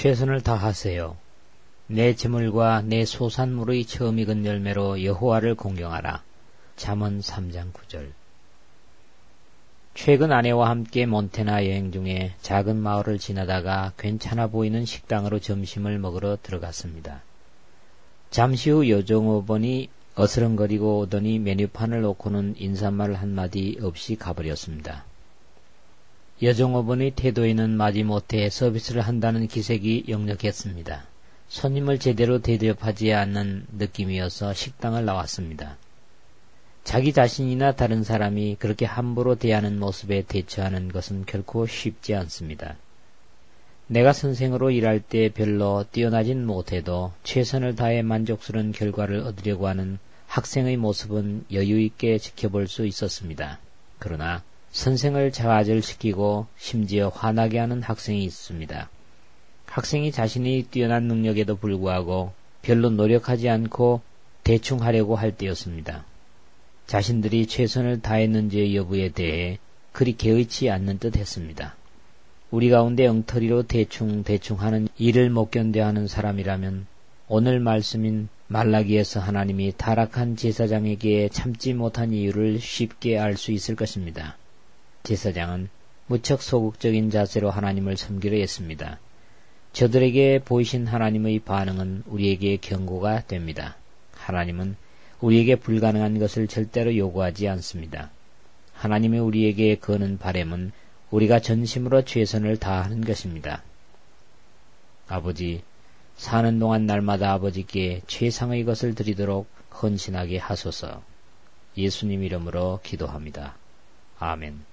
최선을 다하세요. 내 재물과 내 소산물의 처음 익은 열매로 여호와를 공경하라. 잠언 3장 9절. 최근 아내와 함께 몬테나 여행 중에 작은 마을을 지나다가 괜찮아 보이는 식당으로 점심을 먹으러 들어갔습니다. 잠시 후 여종업원이 어스렁거리고 오더니 메뉴판을 놓고는 인사말 한마디 없이 가버렸습니다. 여종업원의 태도에는 마지못해 서비스를 한다는 기색이 역력했습니다. 손님을 제대로 대접하지 않는 느낌이어서 식당을 나왔습니다. 자기 자신이나 다른 사람이 그렇게 함부로 대하는 모습에 대처하는 것은 결코 쉽지 않습니다. 내가 선생으로 일할 때 별로 뛰어나진 못해도 최선을 다해 만족스러운 결과를 얻으려고 하는 학생의 모습은 여유있게 지켜볼 수 있었습니다. 그러나 선생을 좌절시키고 심지어 화나게 하는 학생이 있습니다. 학생이 자신이 뛰어난 능력에도 불구하고 별로 노력하지 않고 대충 하려고 할 때였습니다. 자신들이 최선을 다했는지의 여부에 대해 그리 개의치 않는 듯 했습니다. 우리 가운데 엉터리로 대충 하는 일을 못 견뎌하는 사람이라면 오늘 말씀인 말라기에서 하나님이 타락한 제사장에게 참지 못한 이유를 쉽게 알 수 있을 것입니다. 제사장은 무척 소극적인 자세로 하나님을 섬기려 했습니다. 저들에게 보이신 하나님의 반응은 우리에게 경고가 됩니다. 하나님은 우리에게 불가능한 것을 절대로 요구하지 않습니다. 하나님의 우리에게 거는 바람은 우리가 전심으로 최선을 다하는 것입니다. 아버지, 사는 동안 날마다 아버지께 최상의 것을 드리도록 헌신하게 하소서. 예수님 이름으로 기도합니다. 아멘.